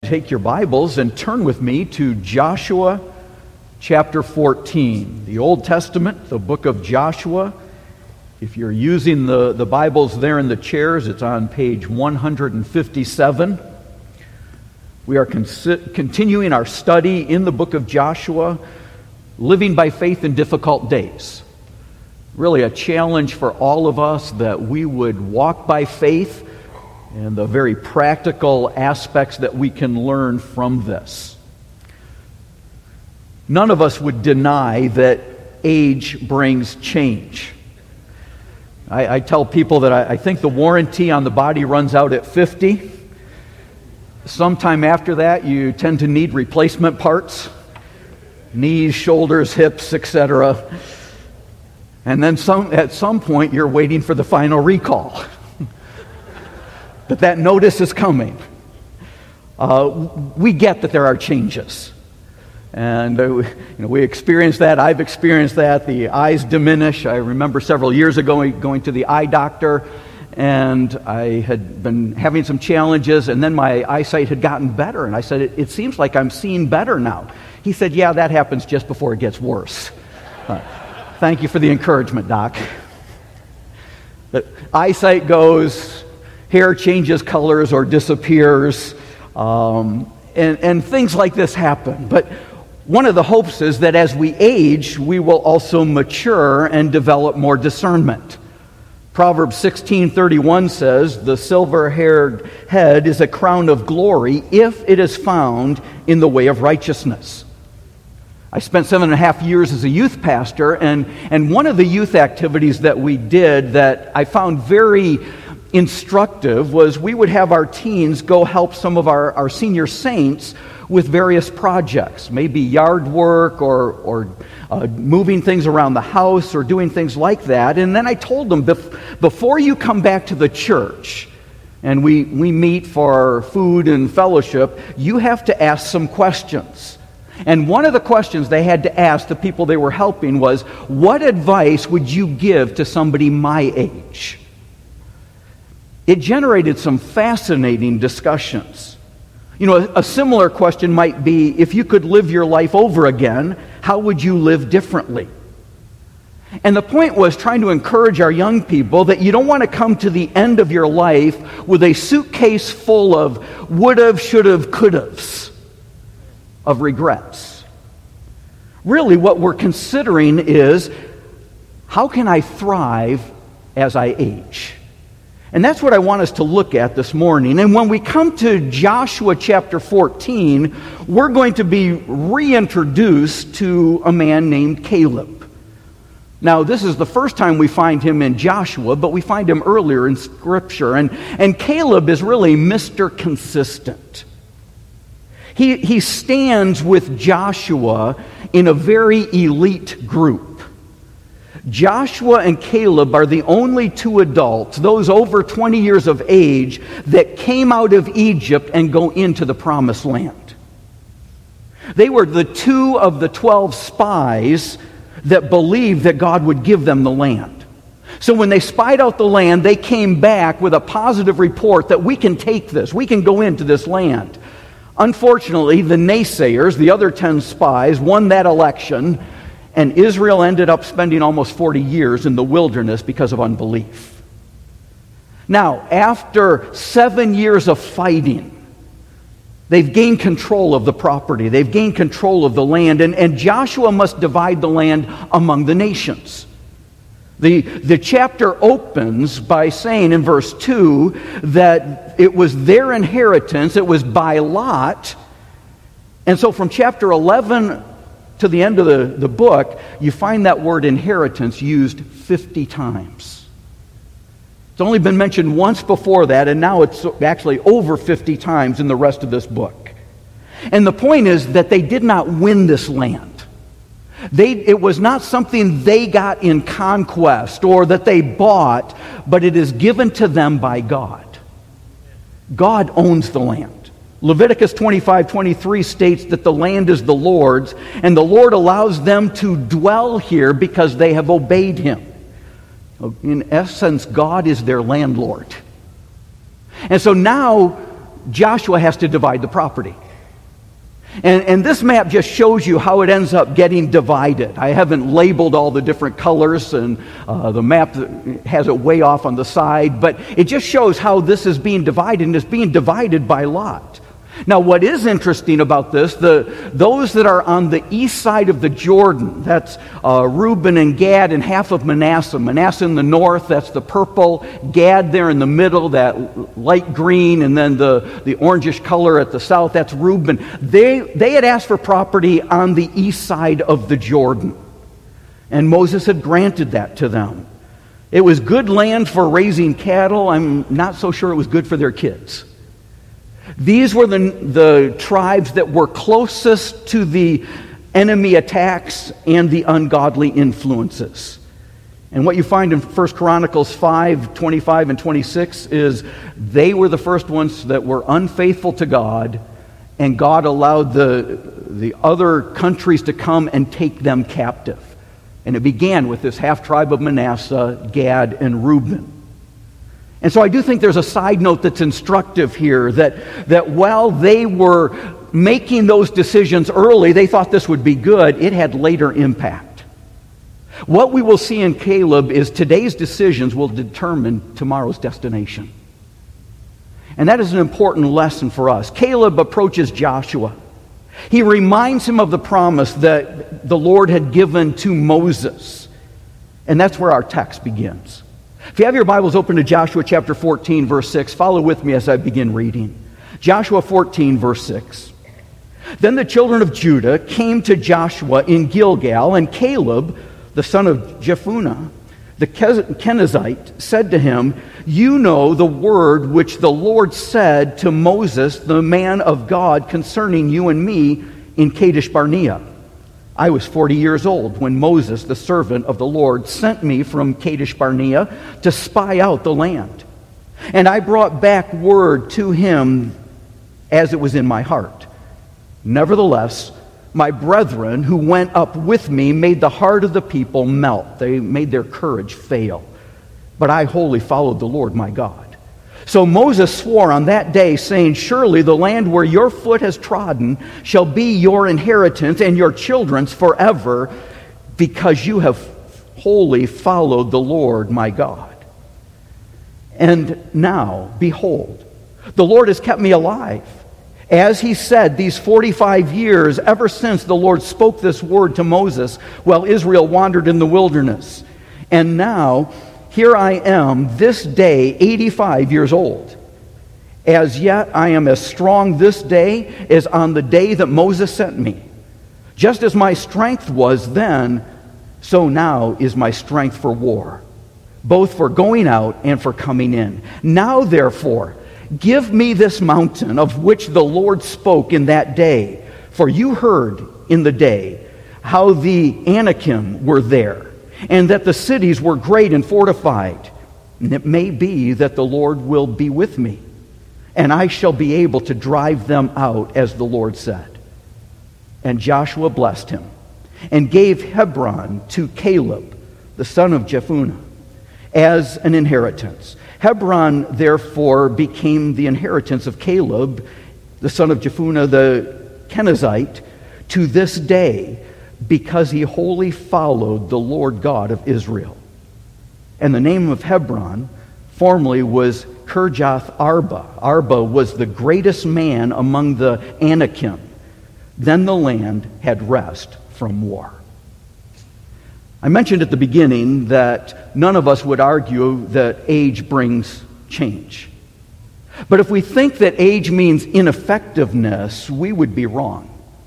take your Bibles and turn with me to Joshua chapter 14. The Old Testament, the book of Joshua. If you're using the Bibles there in the chairs, it's on page 157. We are continuing our study in the book of Joshua, living by faith in difficult days. Really a challenge for all of us that we would walk by faith and the very practical aspects that we can learn from this. None of us would deny that age brings change. I tell people that I think the warranty on the body runs out at 50. Sometime after that, you tend to need replacement parts. Knees, shoulders, hips, etc. And then at some point, you're waiting for the final recall. But that notice is coming. We get that there are changes. And we experience that. I've experienced that. The eyes diminish. I remember several years ago going to the eye doctor, and I had been having some challenges, and then my eyesight had gotten better. And I said, it seems like I'm seeing better now. He said, yeah, that happens just before it gets worse. Thank you for the encouragement, Doc. But eyesight goes, hair changes colors or disappears, and things like this happen. But one of the hopes is that as we age, we will also mature and develop more discernment. Proverbs 16:31 says, "The silver-haired head is a crown of glory if it is found in the way of righteousness." I spent 7.5 years as a youth pastor, and one of the youth activities that we did that I found very instructive was we would have our teens go help some of our senior saints with various projects, maybe yard work or moving things around the house or doing things like that. And then I told them, before you come back to the church and we meet for food and fellowship, you have to ask some questions. And one of the questions they had to ask the people they were helping was, what advice would you give to somebody my age? It generated some fascinating discussions. A similar question might be, if you could live your life over again, how would you live differently? And the point was trying to encourage our young people that you don't want to come to the end of your life with a suitcase full of would've, should've, could'ves of regrets. Really, what we're considering is, how can I thrive as I age? And that's what I want us to look at this morning. And when we come to Joshua chapter 14, we're going to be reintroduced to a man named Caleb. Now, this is the first time we find him in Joshua, but we find him earlier in Scripture. And Caleb is really Mr. Consistent. He stands with Joshua in a very elite group. Joshua and Caleb are the only two adults, those over 20 years of age, that came out of Egypt and go into the Promised Land. They were the two of the 12 spies that believed that God would give them the land. So when they spied out the land, they came back with a positive report that we can take this, we can go into this land. Unfortunately, the naysayers, the other 10 spies, won that election, and Israel ended up spending almost 40 years in the wilderness because of unbelief. Now, after 7 years of fighting, they've gained control of the property. They've gained control of the land. And Joshua must divide the land among the nations. The chapter opens by saying in verse 2 that it was their inheritance. It was by lot. And so from chapter 11 to the end of the book, you find that word inheritance used 50 times. It's only been mentioned once before that, and now it's actually over 50 times in the rest of this book. And the point is that they did not win this land. It was not something they got in conquest or that they bought, but it is given to them by God. God owns the land. Leviticus 25:23 states that the land is the Lord's, and the Lord allows them to dwell here because they have obeyed Him. In essence, God is their landlord. And so now Joshua has to divide the property. And this map just shows you how it ends up getting divided. I haven't labeled all the different colors, and the map has it way off on the side, but it just shows how this is being divided, and it's being divided by lot. Now, what is interesting about this, those that are on the east side of the Jordan, that's Reuben and Gad and half of Manasseh. Manasseh in the north, that's the purple. Gad there in the middle, that light green, and then the orangish color at the south, that's Reuben. They had asked for property on the east side of the Jordan, and Moses had granted that to them. It was good land for raising cattle. I'm not so sure it was good for their kids. These were the tribes that were closest to the enemy attacks and the ungodly influences. And what you find in 1 Chronicles 5, 25 and 26 is they were the first ones that were unfaithful to God, and God allowed the other countries to come and take them captive. And it began with this half-tribe of Manasseh, Gad, and Reuben. And so I do think there's a side note that's instructive here, that while they were making those decisions early, they thought this would be good, it had later impact. What we will see in Caleb is today's decisions will determine tomorrow's destination. And that is an important lesson for us. Caleb approaches Joshua. He reminds him of the promise that the Lord had given to Moses. And that's where our text begins. If you have your Bibles open to Joshua chapter 14, verse 6, follow with me as I begin reading. Joshua 14, verse 6. Then the children of Judah came to Joshua in Gilgal, and Caleb, the son of Jephunneh, the Kenizzite, said to him, "You know the word which the Lord said to Moses, the man of God, concerning you and me in Kadesh Barnea. I was 40 years old when Moses, the servant of the Lord, sent me from Kadesh Barnea to spy out the land. And I brought back word to him as it was in my heart. Nevertheless, my brethren who went up with me made the heart of the people melt. They made their courage fail. But I wholly followed the Lord my God. So Moses swore on that day, saying, Surely the land where your foot has trodden shall be your inheritance and your children's forever, because you have wholly followed the Lord my God. And now, behold, the Lord has kept me alive, as he said, these 45 years, ever since the Lord spoke this word to Moses while Israel wandered in the wilderness. And now, here I am, this day, 85 years old. As yet I am as strong this day as on the day that Moses sent me. Just as my strength was then, so now is my strength for war, both for going out and for coming in. Now, therefore, give me this mountain of which the Lord spoke in that day, for you heard in the day how the Anakim were there, and that the cities were great and fortified. And it may be that the Lord will be with me, and I shall be able to drive them out, as the Lord said. And Joshua blessed him, and gave Hebron to Caleb, the son of Jephunneh, as an inheritance. Hebron, therefore, became the inheritance of Caleb, the son of Jephunneh, the Kenizzite, to this day, because he wholly followed the Lord God of Israel. And the name of Hebron formerly was Kirjath Arba. Arba was the greatest man among the Anakim. Then the land had rest from war. I mentioned at the beginning that none of us would argue that age brings change. But if we think that age means ineffectiveness, we would be wrong.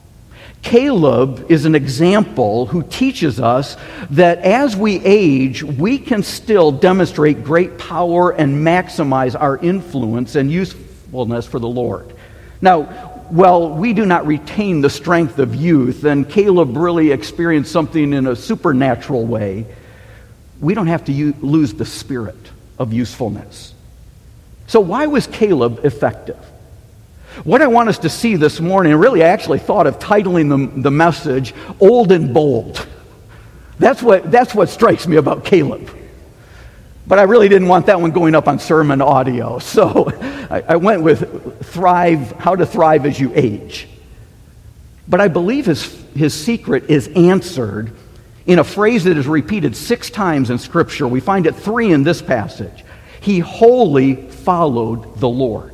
Caleb is an example who teaches us that as we age, we can still demonstrate great power and maximize our influence and usefulness for the Lord. Now, while we do not retain the strength of youth, and Caleb really experienced something in a supernatural way, we don't have to lose the spirit of usefulness. So why was Caleb effective? What I want us to see this morning, really I actually thought of titling the message, Old and Bold. That's what strikes me about Caleb. But I really didn't want that one going up on sermon audio. So I went with How to Thrive as You Age. But I believe his secret is answered in a phrase that is repeated 6 times in Scripture. We find it 3 in this passage. He wholly followed the Lord.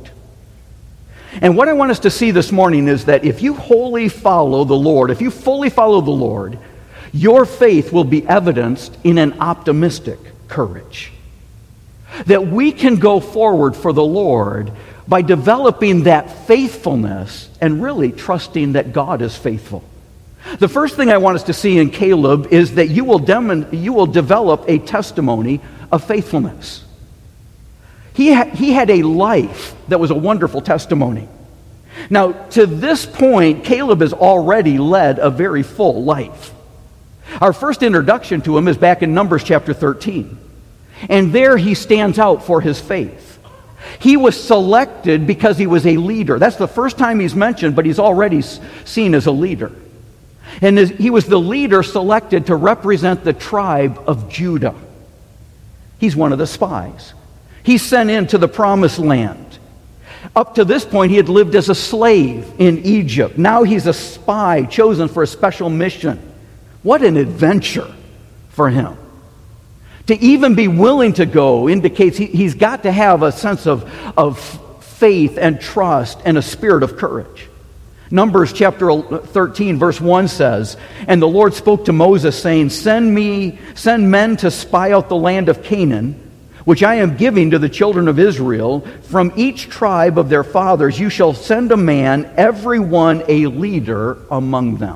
And what I want us to see this morning is that if you wholly follow the Lord, if you fully follow the Lord, your faith will be evidenced in an optimistic courage. That we can go forward for the Lord by developing that faithfulness and really trusting that God is faithful. The first thing I want us to see in Caleb is that you will develop a testimony of faithfulness. He had a life that was a wonderful testimony. Now, to this point, Caleb has already led a very full life. Our first introduction to him is back in Numbers chapter 13. And there he stands out for his faith. He was selected because he was a leader. That's the first time he's mentioned, but he's already seen as a leader. And he was the leader selected to represent the tribe of Judah. He's one of the spies. He's sent into the promised land. Up to this point, he had lived as a slave in Egypt. Now he's a spy chosen for a special mission. What an adventure for him. To even be willing to go indicates he's got to have a sense of faith and trust and a spirit of courage. Numbers chapter 13 verse 1 says, "And the Lord spoke to Moses, saying, Send men to spy out the land of Canaan, which I am giving to the children of Israel. From each tribe of their fathers you shall send a man, every one a leader among them."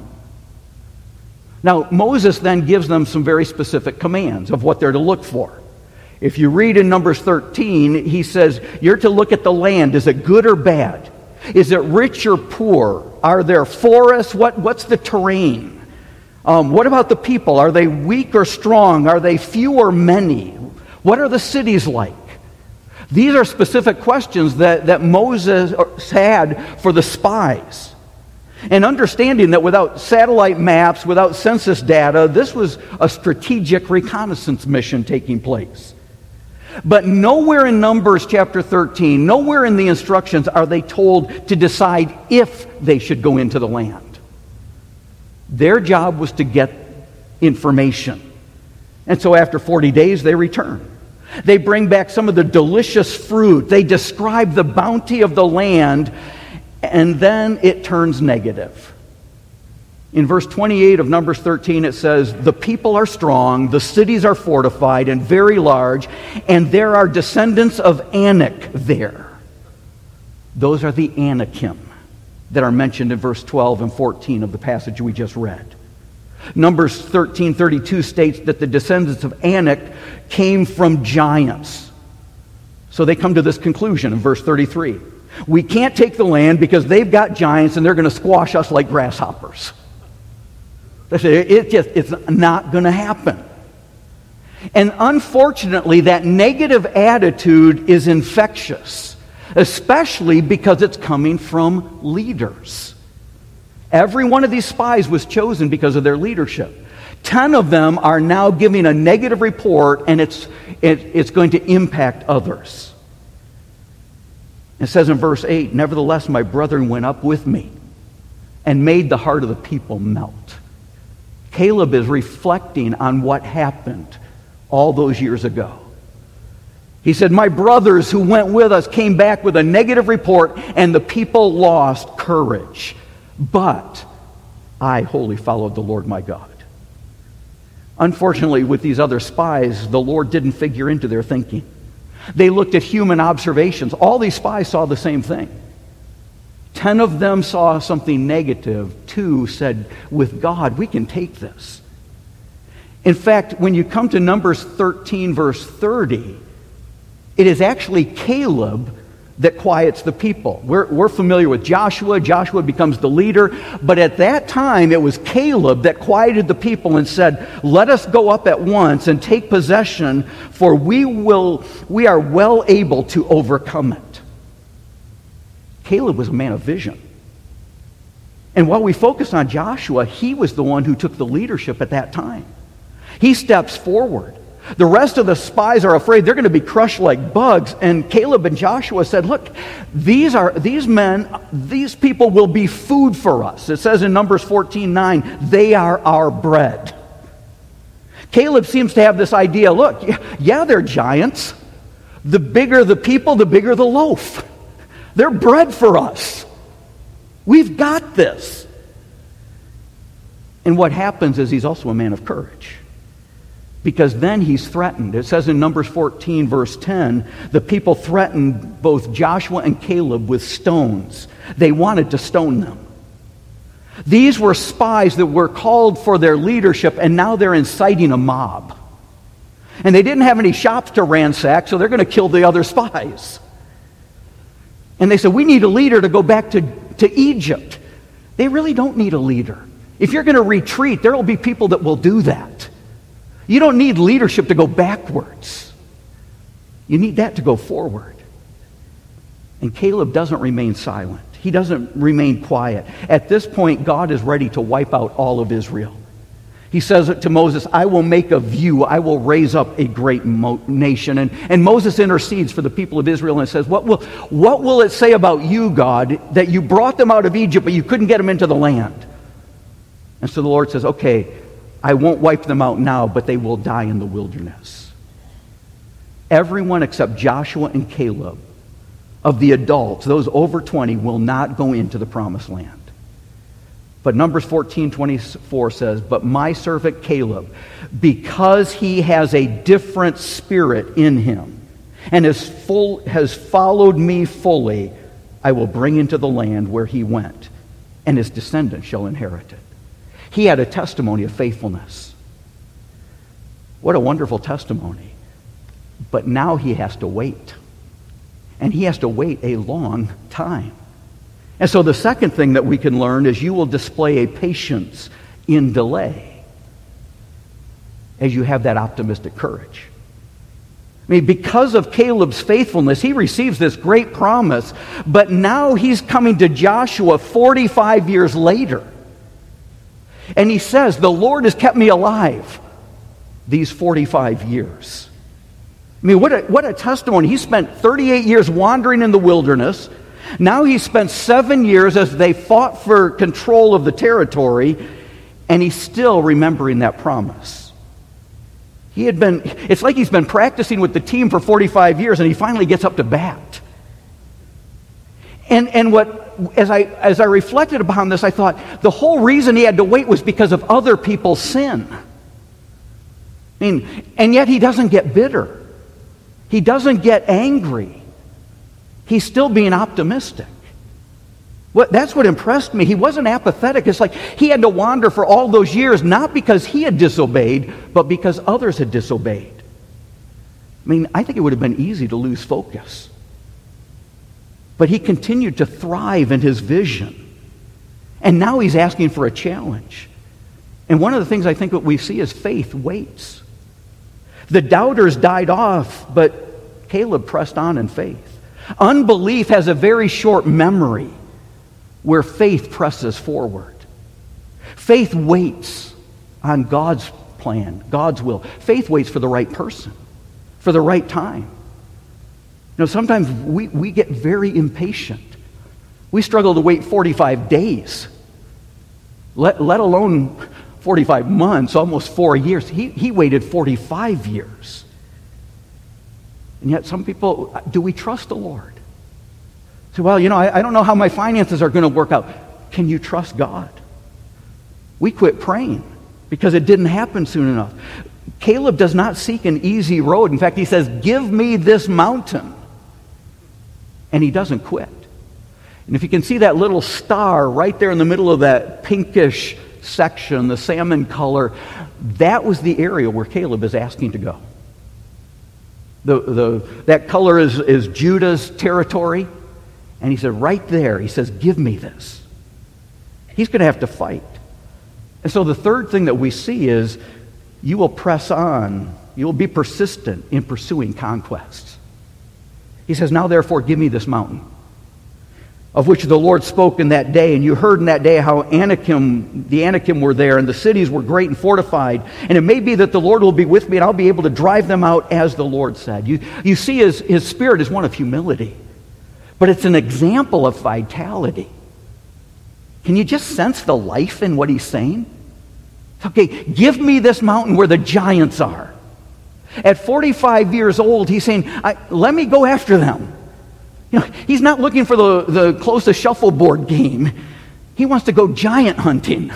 Now, Moses then gives them some very specific commands of what they're to look for. If you read in Numbers 13, he says, you're to look at the land. Is it good or bad? Is it rich or poor? Are there forests? What's the terrain? What about the people? Are they weak or strong? Are they few or many? What are the cities like? These are specific questions that Moses had for the spies. And understanding that without satellite maps, without census data, this was a strategic reconnaissance mission taking place. But nowhere in Numbers chapter 13, nowhere in the instructions are they told to decide if they should go into the land. Their job was to get information. And so after 40 days, they return. They bring back some of the delicious fruit. They describe the bounty of the land. And then it turns negative. In verse 28 of Numbers 13, it says, "The people are strong, the cities are fortified and very large, and there are descendants of Anak there." Those are the Anakim that are mentioned in verse 12 and 14 of the passage we just read. Numbers 13:32 states that the descendants of Anak came from giants. So they come to this conclusion in verse 33. We can't take the land because they've got giants and they're going to squash us like grasshoppers. It's not going to happen. And unfortunately, that negative attitude is infectious, especially because it's coming from leaders. Every one of these spies was chosen because of their leadership. 10 of them are now giving a negative report, and it's going to impact others. It says in verse 8, "Nevertheless, my brethren went up with me and made the heart of the people melt." Caleb is reflecting on what happened all those years ago. He said, "My brothers who went with us came back with a negative report, and the people lost courage. But I wholly followed the Lord my God." Unfortunately, with these other spies, the Lord didn't figure into their thinking. They looked at human observations. All these spies saw the same thing. 10 of them saw something negative. 2 said, with God, we can take this. In fact, when you come to Numbers 13, verse 30, it is actually Caleb that quiets the people. We're familiar with Joshua. Joshua becomes the leader. But at that time, it was Caleb that quieted the people and said, "Let us go up at once and take possession, for we are well able to overcome it." Caleb was a man of vision. And while we focus on Joshua, he was the one who took the leadership at that time. He steps forward. The rest of the spies are afraid they're going to be crushed like bugs. And Caleb and Joshua said, look, these people will be food for us. It says in Numbers 14:9, they are our bread. Caleb seems to have this idea, look, yeah, they're giants. The bigger the people, the bigger the loaf. They're bread for us. We've got this. And what happens is he's also a man of courage. Because then he's threatened. It says in Numbers 14, verse 10, the people threatened both Joshua and Caleb with stones. They wanted to stone them. These were spies that were called for their leadership, and now they're inciting a mob. And they didn't have any shops to ransack, so they're going to kill the other spies. And they said, we need a leader to go back to Egypt. They really don't need a leader. If you're going to retreat, there will be people that will do that. You don't need leadership to go backwards. You need that to go forward. And Caleb doesn't remain silent. He doesn't remain quiet. At this point, God is ready to wipe out all of Israel. He says to Moses, I will make of you, I will raise up a great nation. And Moses intercedes for the people of Israel and says, what will it say about you, God, that you brought them out of Egypt, but you couldn't get them into the land? And so the Lord says, okay, I won't wipe them out now, but they will die in the wilderness. Everyone except Joshua and Caleb, of the adults, those over 20, will not go into the promised land. But Numbers 14:24 says, but my servant Caleb, because he has a different spirit in him and has followed me fully, I will bring into the land where he went, and his descendants shall inherit it. He had a testimony of faithfulness. What a wonderful testimony. But now he has to wait. And he has to wait a long time. And so the second thing that we can learn is you will display a patience in delay as you have that optimistic courage. I mean, because of Caleb's faithfulness, he receives this great promise, but now he's coming to Joshua 45 years later. And he says, the Lord has kept me alive these 45 years. I mean, what a testimony. He spent 38 years wandering in the wilderness. Now he spent 7 years as they fought for control of the territory, and he's still remembering that promise. It's like he's been practicing with the team for 45 years, and he finally gets up to bat. And as I reflected upon this, I thought the whole reason he had to wait was because of other people's sin. I mean, and yet he doesn't get bitter. He doesn't get angry. He's still being optimistic. That's what impressed me. He wasn't apathetic. It's like he had to wander for all those years, not because he had disobeyed, but because others had disobeyed. I mean, I think it would have been easy to lose focus. But he continued to thrive in his vision. And now he's asking for a challenge. And one of the things I think that we see is faith waits. The doubters died off, but Caleb pressed on in faith. Unbelief has a very short memory where faith presses forward. Faith waits on God's plan, God's will. Faith waits for the right person, for the right time. You know, sometimes we get very impatient. We struggle to wait 45 days, let alone 45 months, almost 4 years. He waited 45 years. And yet some people, do we trust the Lord? So, well, you know, I don't know how my finances are going to work out. Can you trust God? We quit praying because it didn't happen soon enough. Caleb does not seek an easy road. In fact, he says, give me this mountain. And he doesn't quit. And if you can see that little star right there in the middle of that pinkish section, the salmon color, that was the area where Caleb is asking to go. That color is Judah's territory. And he said, right there, he says, give me this. He's going to have to fight. And so the third thing that we see is you will press on. You will be persistent in pursuing conquests. He says, now therefore, give me this mountain. of which the Lord spoke in that day. And you heard in that day how the Anakim were there, and the cities were great and fortified. And it may be that the Lord will be with me, and I'll be able to drive them out as the Lord said. You see his spirit is one of humility, but it's an example of vitality. Can you just sense the life in what he's saying? Okay, give me this mountain where the giants are. At 45 years old, he's saying, let me go after them. He's not looking for the closest shuffleboard game. He wants to go giant hunting.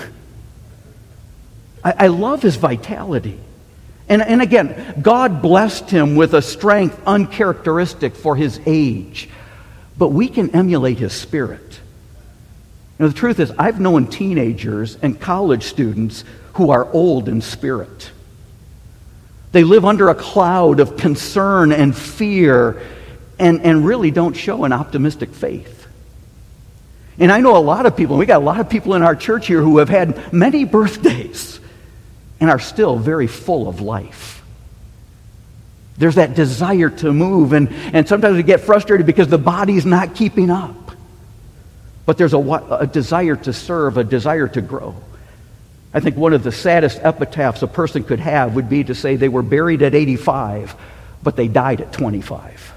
I love his vitality. And again, God blessed him with a strength uncharacteristic for his age. But we can emulate his spirit. The truth is, I've known teenagers and college students who are old in spirit. They live under a cloud of concern and fear and really don't show an optimistic faith. And I know a lot of people, we got a lot of people in our church here who have had many birthdays and are still very full of life. There's that desire to move, and sometimes we get frustrated because the body's not keeping up. But there's a desire to serve, a desire to grow. I think one of the saddest epitaphs a person could have would be to say they were buried at 85, but they died at 25.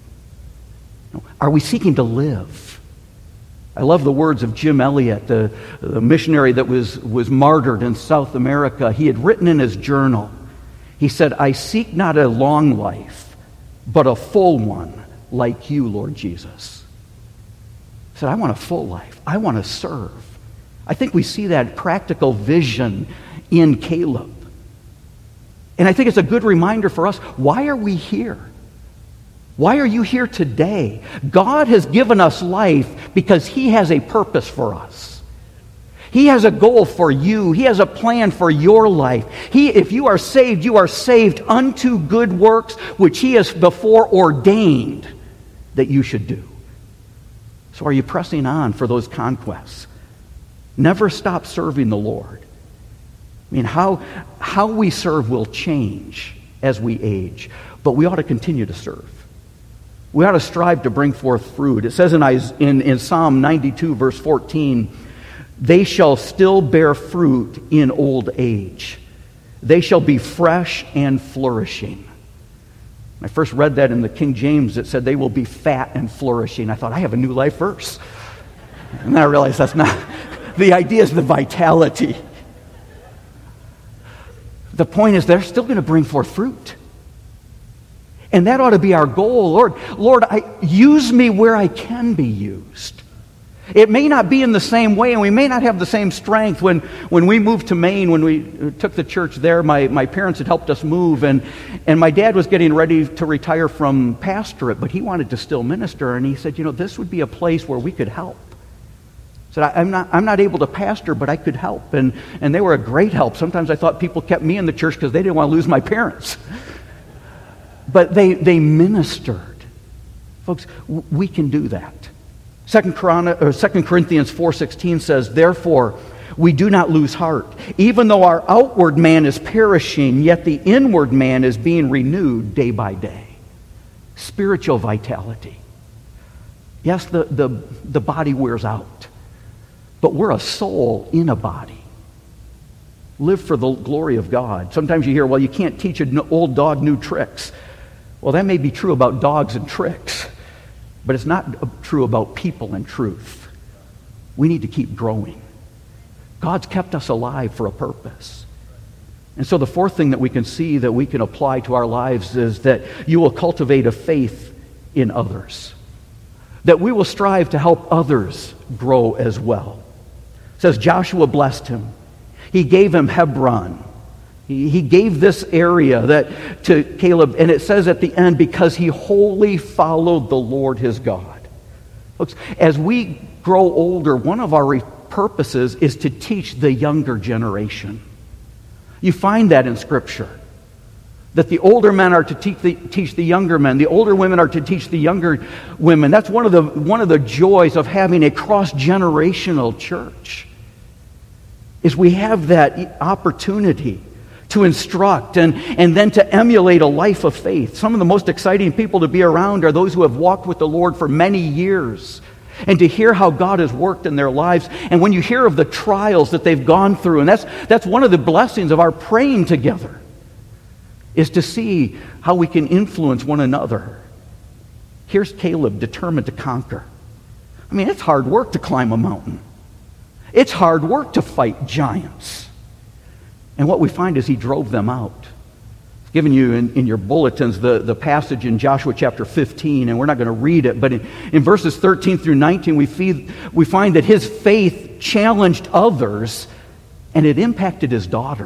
Are we seeking to live? I love the words of Jim Elliot, the missionary that was martyred in South America. He had written in his journal, he said, "I seek not a long life, but a full one like you, Lord Jesus." He said, I want a full life. I want to serve. I think we see that practical vision in Caleb. And I think it's a good reminder for us, why are we here? Why are you here today? God has given us life because he has a purpose for us. He has a goal for you. He has a plan for your life. If you are saved unto good works, which he has before ordained that you should do. So are you pressing on for those conquests? Never stop serving the Lord. I mean, how we serve will change as we age, but we ought to continue to serve. We ought to strive to bring forth fruit. It says in Psalm 92, verse 14, they shall still bear fruit in old age. They shall be fresh and flourishing. When I first read that in the King James, it said they will be fat and flourishing. I thought, I have a New Life verse. And then I realized that's not. The idea is the vitality. The point is they're still going to bring forth fruit. And that ought to be our goal. Lord, use me where I can be used. It may not be in the same way, and we may not have the same strength. When we moved to Maine, when we took the church there, my parents had helped us move, and my dad was getting ready to retire from pastorate, but he wanted to still minister, and he said, this would be a place where we could help. He said, I'm not able to pastor, but I could help, and they were a great help. Sometimes I thought people kept me in the church because they didn't want to lose my parents. But they ministered. Folks, we can do that. 2 Corinthians 4:16 says, therefore, we do not lose heart. Even though our outward man is perishing, yet the inward man is being renewed day by day. Spiritual vitality. Yes, the body wears out, but we're a soul in a body. Live for the glory of God. Sometimes you hear, well, you can't teach an old dog new tricks. Well, that may be true about dogs and tricks, but it's not true about people and truth. We need to keep growing. God's kept us alive for a purpose. And so the fourth thing that we can see that we can apply to our lives is that you will cultivate a faith in others. That we will strive to help others grow as well. It says Joshua blessed him. He gave him Hebron. He gave this area to Caleb, and it says at the end, because he wholly followed the Lord his God. Folks, as we grow older, one of our purposes is to teach the younger generation. You find that in Scripture, that the older men are to teach the younger men. The older women are to teach the younger women. That's one of the joys of having a cross-generational church, is we have that opportunity to instruct and then to emulate a life of faith. Some of the most exciting people to be around are those who have walked with the Lord for many years. and to hear how God has worked in their lives. And when you hear of the trials that they've gone through, and that's one of the blessings of our praying together, is to see how we can influence one another. Here's Caleb determined to conquer. I mean, it's hard work to climb a mountain. It's hard work to fight giants. And what we find is he drove them out. I've given you in your bulletins the passage in Joshua chapter 15, and we're not going to read it, but in verses 13 through 19, we find that his faith challenged others, and it impacted his daughter.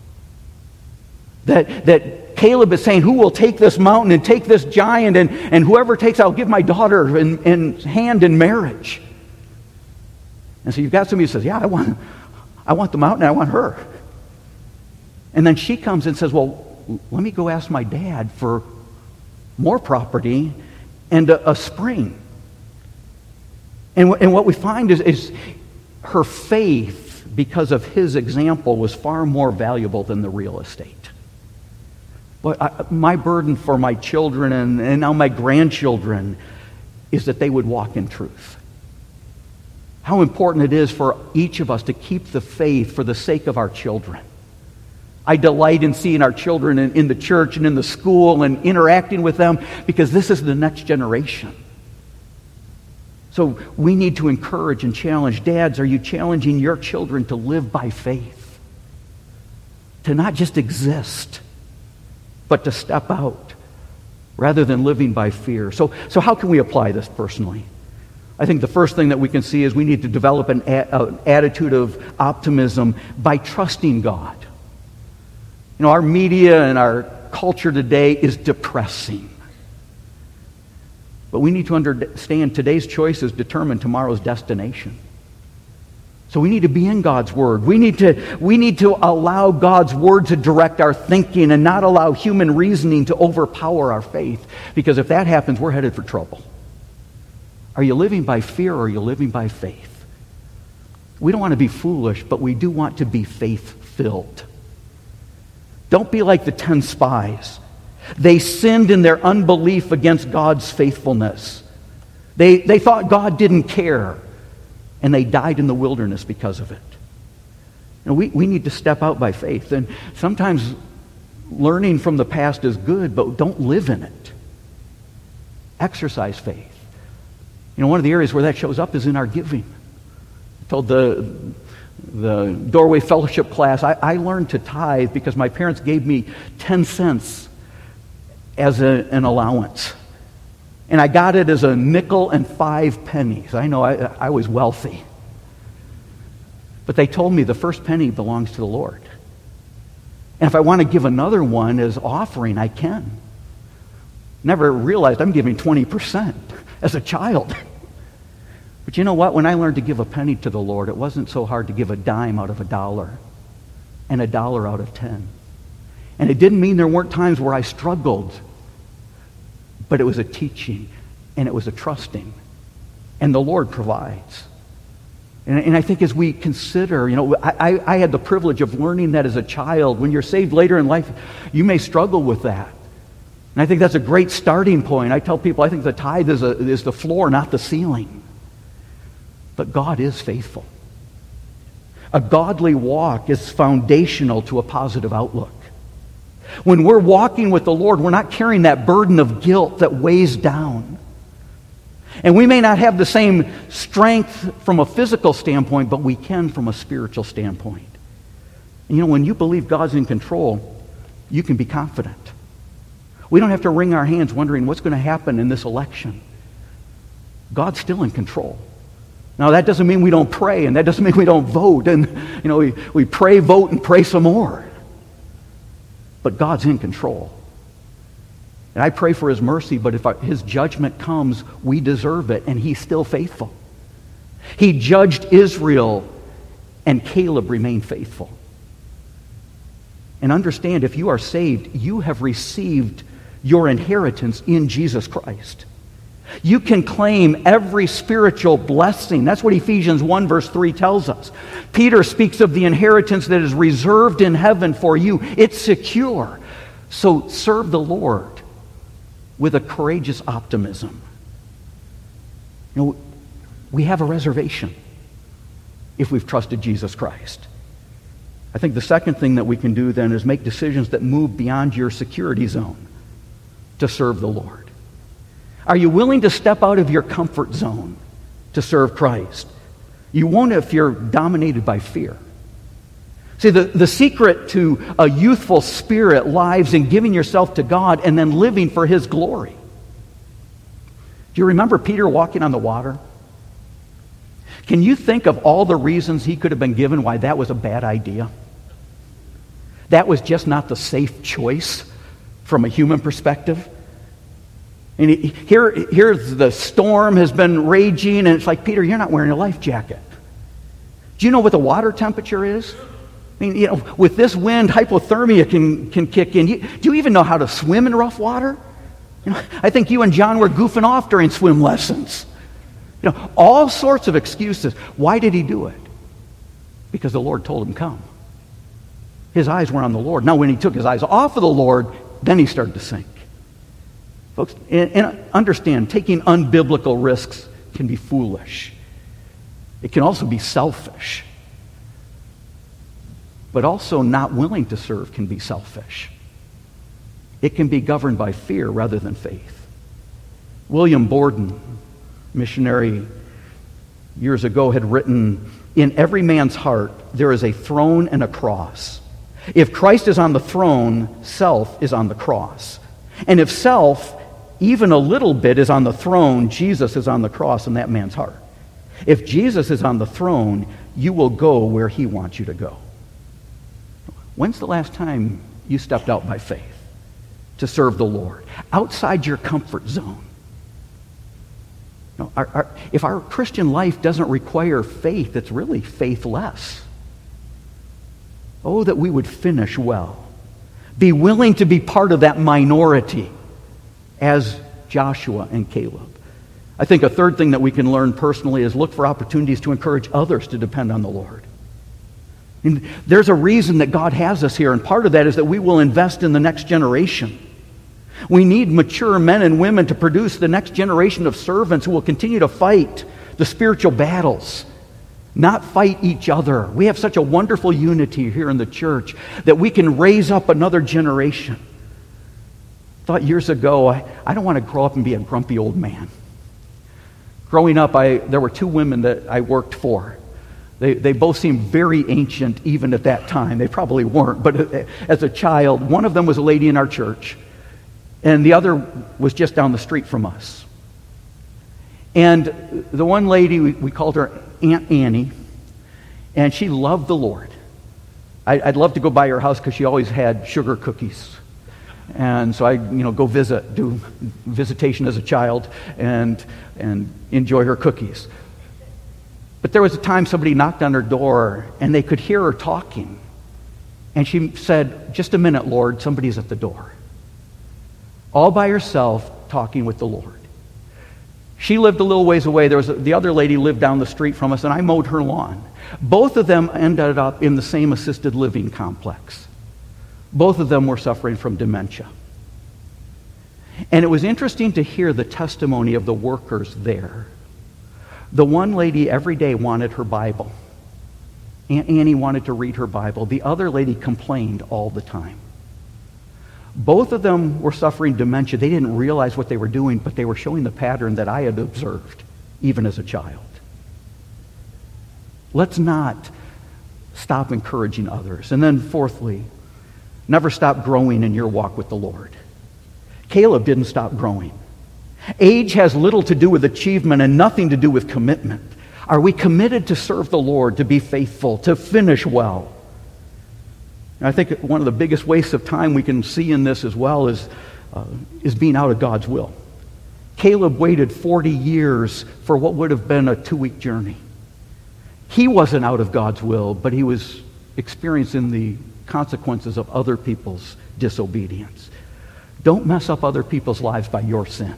That Caleb is saying, who will take this mountain and take this giant, and whoever takes, I'll give my daughter in hand in marriage. And so you've got somebody who says, yeah, I want the mountain, I want her. And then she comes and says, well, let me go ask my dad for more property and a spring. And what we find is her faith, because of his example, was far more valuable than the real estate. But my burden for my children and now my grandchildren is that they would walk in truth. How important it is for each of us to keep the faith for the sake of our children. I delight in seeing our children in the church and in the school and interacting with them because this is the next generation. So we need to encourage and challenge. Dads, are you challenging your children to live by faith? To not just exist, but to step out rather than living by fear. So how can we apply this personally? I think the first thing that we can see is we need to develop an attitude of optimism by trusting God. You know, our media and our culture today is depressing. But we need to understand today's choices determine tomorrow's destination. So we need to be in God's Word. We need to allow God's Word to direct our thinking and not allow human reasoning to overpower our faith. Because if that happens, we're headed for trouble. Are you living by fear or are you living by faith? We don't want to be foolish, but we do want to be faith-filled. Don't be like the 10 spies. They sinned in their unbelief against God's faithfulness. They thought God didn't care, and they died in the wilderness because of it. And we need to step out by faith. And sometimes learning from the past is good, but don't live in it. Exercise faith. You know, one of the areas where that shows up is in our giving. I told the Doorway Fellowship class, I learned to tithe because my parents gave me 10 cents as an allowance. And I got it as a nickel and 5 pennies. I know I was wealthy. But they told me the first penny belongs to the Lord. And if I want to give another one as offering, I can. Never realized I'm giving 20% as a child. But you know what? When I learned to give a penny to the Lord, it wasn't so hard to give a dime out of $1 and $1 out of 10. And it didn't mean there weren't times where I struggled, but it was a teaching and it was a trusting. And the Lord provides. And I think as we consider, you know, I had the privilege of learning that as a child. When you're saved later in life, you may struggle with that. And I think that's a great starting point. I tell people I think the tithe is the floor, not the ceiling. But God is faithful. A godly walk is foundational to a positive outlook. When we're walking with the Lord, we're not carrying that burden of guilt that weighs down. And we may not have the same strength from a physical standpoint, but we can from a spiritual standpoint. And you know, when you believe God's in control, you can be confident. We don't have to wring our hands wondering what's going to happen in this election. God's still in control. Now, that doesn't mean we don't pray, and that doesn't mean we don't vote. And, you know, we pray, vote, and pray some more. But God's in control. And I pray for His mercy, but if His judgment comes, we deserve it, and He's still faithful. He judged Israel, and Caleb remained faithful. And understand, if you are saved, you have received your inheritance in Jesus Christ. You can claim every spiritual blessing. That's what Ephesians 1 verse 3 tells us. Peter speaks of the inheritance that is reserved in heaven for you. It's secure. So serve the Lord with a courageous optimism. You know, We have a reservation if we've trusted Jesus Christ. I think the second thing that we can do then is make decisions that move beyond your security zone to serve the Lord. Are you willing to step out of your comfort zone to serve Christ? You won't if you're dominated by fear. See, the secret to a youthful spirit lies in giving yourself to God and then living for His glory. Do you remember Peter walking on the water? Can you think of all the reasons he could have been given why that was a bad idea? That was just not the safe choice from a human perspective. And here's the storm has been raging, and it's like, Peter, you're not wearing a life jacket. Do you know what the water temperature is? I mean, with this wind, hypothermia can kick in. Do you even know how to swim in rough water? I think you and John were goofing off during swim lessons. All sorts of excuses. Why did he do it? Because the Lord told him, come. His eyes were on the Lord. Now, when he took his eyes off of the Lord, then he started to sink. Folks, and understand, taking unbiblical risks can be foolish. It can also be selfish. But also not willing to serve can be selfish. It can be governed by fear rather than faith. William Borden, missionary years ago, had written, in every man's heart there is a throne and a cross. If Christ is on the throne, self is on the cross. And if self, even a little bit, is on the throne, Jesus is on the cross in that man's heart. If Jesus is on the throne, you will go where He wants you to go. When's the last time you stepped out by faith to serve the Lord? Outside your comfort zone. If our Christian life doesn't require faith, it's really faithless. Oh, that we would finish well. Be willing to be part of that minority as Joshua and Caleb. I think a third thing that we can learn personally is look for opportunities to encourage others to depend on the Lord. And there's a reason that God has us here, and part of that is that we will invest in the next generation. We need mature men and women to produce the next generation of servants who will continue to fight the spiritual battles, not fight each other. We have such a wonderful unity here in the church that we can raise up another generation. I thought years ago, I don't want to grow up and be a grumpy old man. Growing up, there were two women that I worked for. They both seemed very ancient even at that time. They probably weren't, but as a child, one of them was a lady in our church, and the other was just down the street from us. And the one lady, we called her Aunt Annie, and she loved the Lord. I'd love to go by her house because she always had sugar cookies. And so I, go do visitation as a child and enjoy her cookies. But there was a time somebody knocked on her door and they could hear her talking. And she said, "Just a minute, Lord, somebody's at the door." All by herself, talking with the Lord. She lived a little ways away. The other lady lived down the street from us, and I mowed her lawn. Both of them ended up in the same assisted living complex. Both of them were suffering from dementia. And it was interesting to hear the testimony of the workers there. The one lady every day wanted her Bible. Aunt Annie wanted to read her Bible. The other lady complained all the time. Both of them were suffering dementia. They didn't realize what they were doing, but they were showing the pattern that I had observed, even as a child. Let's not stop encouraging others. And then fourthly, never stop growing in your walk with the Lord. Caleb didn't stop growing. Age has little to do with achievement and nothing to do with commitment. Are we committed to serve the Lord, to be faithful, to finish well? And I think one of the biggest wastes of time we can see in this as well is being out of God's will. Caleb waited 40 years for what would have been a 2-week journey. He wasn't out of God's will, but he was experiencing the consequences of other people's disobedience. Don't mess up other people's lives by your sin.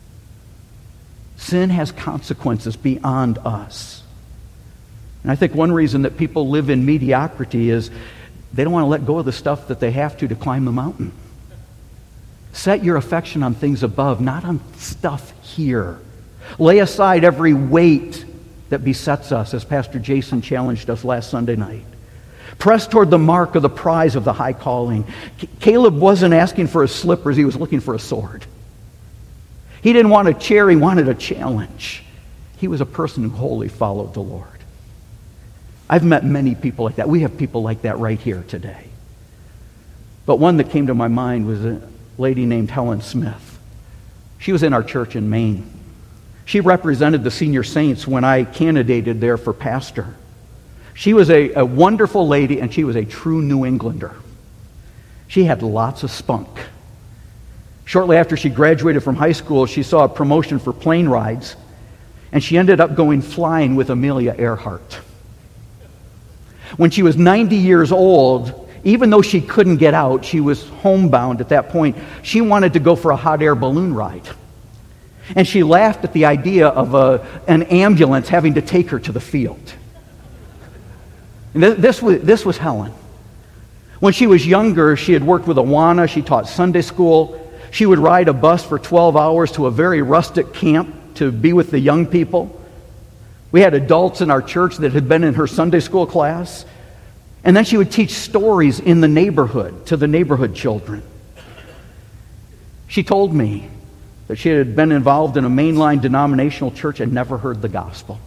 Sin has consequences beyond us. And I think one reason that people live in mediocrity is they don't want to let go of the stuff that they have to climb the mountain. Set your affection on things above, not on stuff here. Lay aside every weight that besets us, as Pastor Jason challenged us last Sunday night. Press toward the mark of the prize of the high calling. Caleb wasn't asking for his slippers, he was looking for a sword. He didn't want a chair, he wanted a challenge. He was a person who wholly followed the Lord. I've met many people like that. We have people like that right here today. But one that came to my mind was a lady named Helen Smith. She was in our church in Maine. She represented the senior saints when I candidated there for pastor. She was a wonderful lady, and she was a true New Englander. She had lots of spunk. Shortly after she graduated from high school, she saw a promotion for plane rides, and she ended up going flying with Amelia Earhart. When she was 90 years old, even though she couldn't get out, she was homebound at that point, she wanted to go for a hot air balloon ride. And she laughed at the idea of an ambulance having to take her to the field. And this was Helen. When she was younger, she had worked with Awana. She taught Sunday school. She would ride a bus for 12 hours to a very rustic camp to be with the young people. We had adults in our church that had been in her Sunday school class. And then she would teach stories in the neighborhood to the neighborhood children. She told me that she had been involved in a mainline denominational church and never heard the gospel.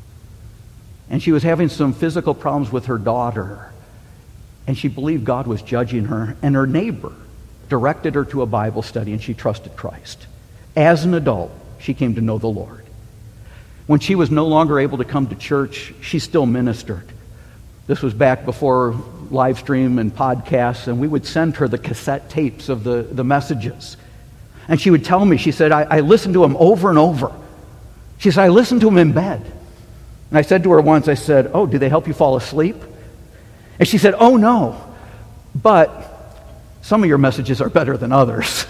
And she was having some physical problems with her daughter. And she believed God was judging her. And her neighbor directed her to a Bible study, and she trusted Christ. As an adult, she came to know the Lord. When she was no longer able to come to church, she still ministered. This was back before live stream and podcasts, and we would send her the cassette tapes of the messages. And she would tell me, she said, I listened to them over and over. She said, I listened to them in bed. And I said to her once, I said, oh, do they help you fall asleep? And she said, oh, no. But some of your messages are better than others.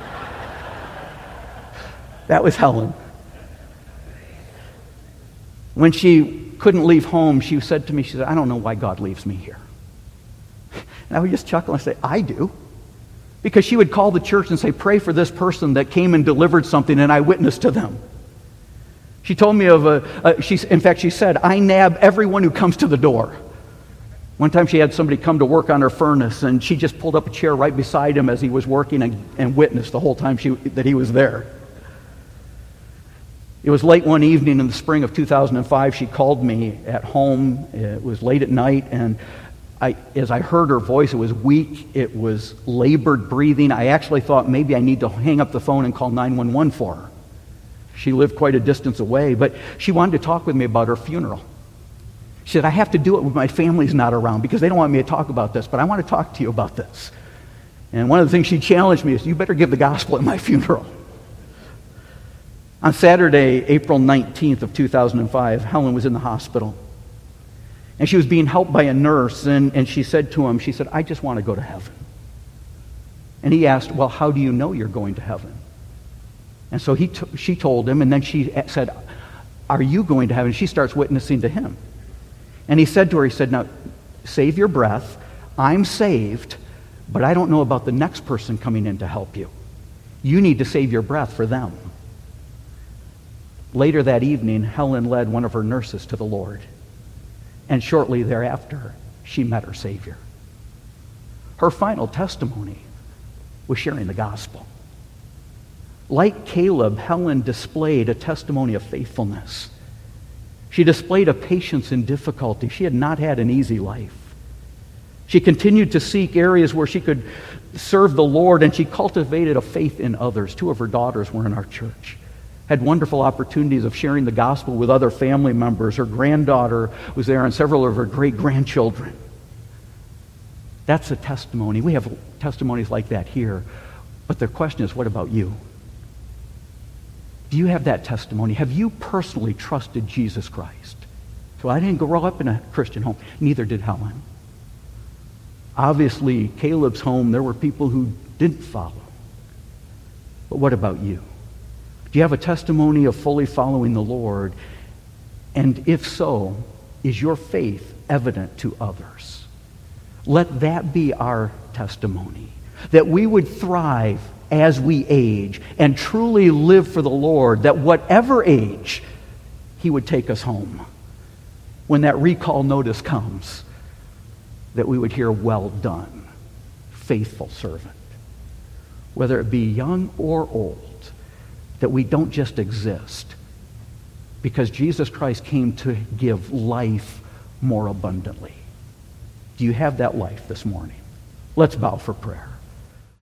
That was Helen. When she couldn't leave home, she said to me, she said, I don't know why God leaves me here. And I would just chuckle and say, I do. Because she would call the church and say, pray for this person that came and delivered something, and I witnessed to them. She told me of in fact, she said, I nab everyone who comes to the door. One time she had somebody come to work on her furnace, and she just pulled up a chair right beside him as he was working and witnessed the whole time that he was there. It was late one evening in the spring of 2005. She called me at home. It was late at night, and as I heard her voice, it was weak. It was labored breathing. I actually thought maybe I need to hang up the phone and call 911 for her. She lived quite a distance away, but she wanted to talk with me about her funeral. She said, I have to do it when my family's not around because they don't want me to talk about this, but I want to talk to you about this. And one of the things she challenged me is, you better give the gospel at my funeral. On Saturday, April 19th of 2005, Helen was in the hospital. And she was being helped by a nurse, and she said to him, she said, I just want to go to heaven. And he asked, well, how do you know you're going to heaven? And so she told him, and then she said, are you going to heaven? She starts witnessing to him. And he said to her, he said, now, save your breath. I'm saved, but I don't know about the next person coming in to help you. You need to save your breath for them. Later that evening, Helen led one of her nurses to the Lord. And shortly thereafter, she met her Savior. Her final testimony was sharing the gospel. Like Caleb, Helen displayed a testimony of faithfulness. She displayed a patience in difficulty. She had not had an easy life. She continued to seek areas where she could serve the Lord, and she cultivated a faith in others. 2 of her daughters were in our church. Had wonderful opportunities of sharing the gospel with other family members. Her granddaughter was there, and several of her great-grandchildren. That's a testimony. We have testimonies like that here. But the question is, what about you? Do you have that testimony? Have you personally trusted Jesus Christ? So I didn't grow up in a Christian home. Neither did Helen. Obviously, Caleb's home, there were people who didn't follow. But what about you? Do you have a testimony of fully following the Lord? And if so, is your faith evident to others? Let that be our testimony, that we would thrive as we age and truly live for the Lord, that whatever age he would take us home. When that recall notice comes, that we would hear, "Well done, faithful servant." Whether it be young or old, that we don't just exist, because Jesus Christ came to give life more abundantly. Do you have that life this morning? Let's bow for prayer.